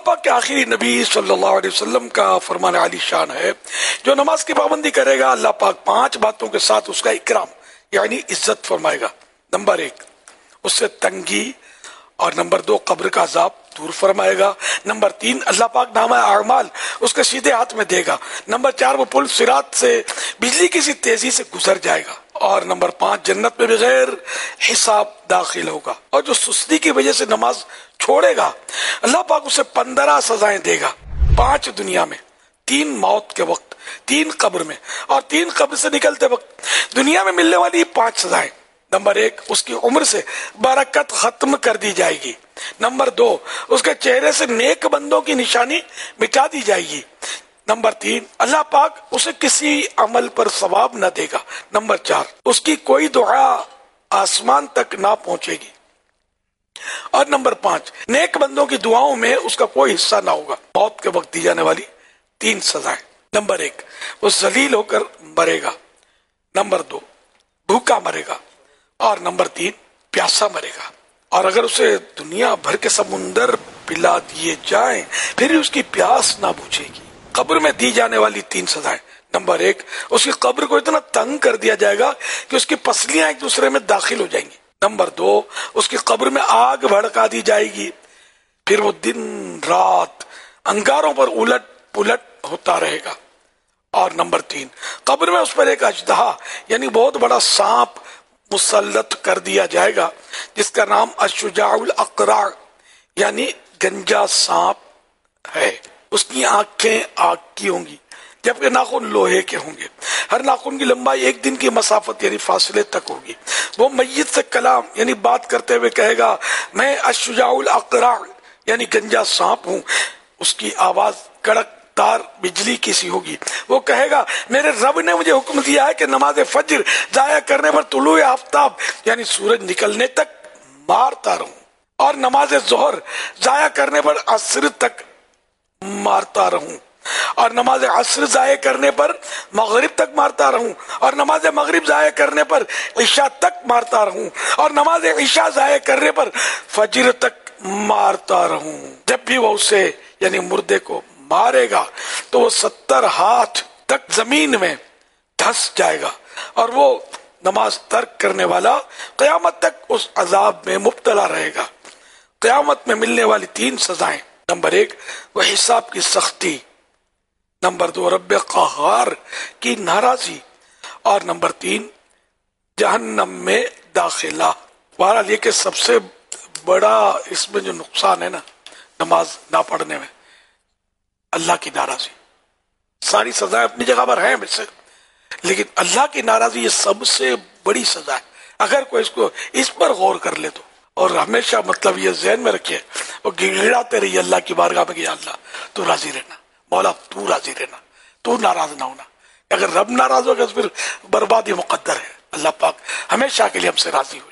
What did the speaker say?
پاک کے آخری نبی صلی اللہ علیہ وسلم کا فرمان عالی شان ہے، جو نماز کی پابندی کرے گا اللہ پاک 5 باتوں کے ساتھ اس کا اکرام یعنی عزت فرمائے گا۔ نمبر 1 اس سے تنگی، اور نمبر 2 قبر کا عذاب دور فرمائے گا۔ نمبر 3 اللہ پاک نامہ اعمال اس کے سیدھے ہاتھ میں دے گا۔ نمبر 4 وہ پل صراط سے بجلی کی سی تیزی سے گزر جائے گا۔ اور نمبر 5 جنت میں بغیر حساب داخل ہوگا۔ اور جو سستی کی وجہ سے نماز چھوڑے گا اللہ پاک اسے 15 سزائیں دے گا، 5 دنیا میں، 3 موت کے وقت، 3 قبر میں، اور 3 قبر سے نکلتے وقت۔ دنیا میں ملنے والی 5 سزائیں: نمبر 1 اس کی عمر سے برکت ختم کر دی جائے گی۔ نمبر 2 اس کے چہرے سے نیک بندوں کی نشانی مٹا دی جائے گی۔ نمبر 3 اللہ پاک اسے کسی عمل پر ثواب نہ دے گا۔ نمبر 4 اس کی کوئی دعا آسمان تک نہ پہنچے گی۔ اور نمبر 5 نیک بندوں کی دعاؤں میں اس کا کوئی حصہ نہ ہوگا۔ موت کے وقت دی جانے والی 3 سزائیں: نمبر 1 وہ ذلیل ہو کر مرے گا۔ نمبر 2 بھوکا مرے گا۔ اور نمبر 3 پیاسا مرے گا۔ اور اگر اسے دنیا بھر کے سمندر پلا دیے جائیں پھر اس کی پیاس نہ بجھے گی۔ قبر میں دی جانے والی 3 سزائیں: نمبر 1 اس کی قبر کو اتنا تنگ کر دیا جائے گا کہ اس کی پسلیاں ایک دوسرے میں داخل ہو جائیں گی۔ نمبر 2 اس کی قبر میں آگ بھڑکا دی جائے گی، پھر وہ دن رات انگاروں پر الٹ پلٹ ہوتا رہے گا۔ اور نمبر 3 قبر میں اس پر ایک اژدہا یعنی بہت بڑا سانپ مسلط کر دیا جائے گا، جس کا نام الشجاع الاقرع یعنی گنجا سانپ ہے۔ اس کی آنکھیں آگ کی ہوں گی جبکہ ناخن لوہے کے ہوں گے۔ ہر ناخن کی لمبائی 1 دن کی مسافت یعنی فاصلے تک ہوگی۔ وہ میت سے کلام یعنی بات کرتے ہوئے کہے گا میں الشجاع الاقرع یعنی گنجا سانپ ہوں۔ اس کی آواز کڑک تار بجلی کی سی ہوگی۔ وہ کہے گا میرے رب نے مجھے حکم دیا ہے کہ نماز فجر ضائع کرنے پر طلوع آفتاب یعنی سورج نکلنے تک مارتا رہوں، اور نماز ظہر ضائع کرنے پر عصر تک مارتا رہوں، اور نماز عصر ضائع کرنے پر مغرب تک مارتا رہوں، اور نماز مغرب ضائع کرنے پر عشاء تک مارتا رہوں، اور نماز عشاء ضائع کرنے پر فجر تک مارتا رہوں۔ جب بھی وہ اسے یعنی مردے کو مارے گا تو وہ 70 ہاتھ تک زمین میں دھس جائے گا، اور وہ نماز ترک کرنے والا قیامت تک اس عذاب میں مبتلا رہے گا۔ قیامت میں ملنے والی 3 سزائیں: نمبر 1 وہ حساب کی سختی، نمبر 2 رب قہار کی ناراضی، اور نمبر 3 جہنم میں داخلہ۔ بہرحال یہ کہ سب سے بڑا اس میں جو نقصان ہے نا نماز نہ پڑھنے میں، اللہ کی ناراضی۔ ساری سزائیں اپنی جگہ پر ہیں ویسے، لیکن اللہ کی ناراضی یہ سب سے بڑی سزا ہے۔ اگر کوئی اس پر غور کر لے تو، اور ہمیشہ مطلب یہ ذہن میں رکھے اور گڑگڑاتے رہیے اللہ کی بارگاہ میں کہ یا اللہ تو راضی رہنا، مولا تو راضی رہنا، تو ناراض نہ ہونا۔ اگر رب ناراض ہوگا تو پھر بربادی مقدر ہے۔ اللہ پاک ہمیشہ کے لیے ہم سے راضی ہو۔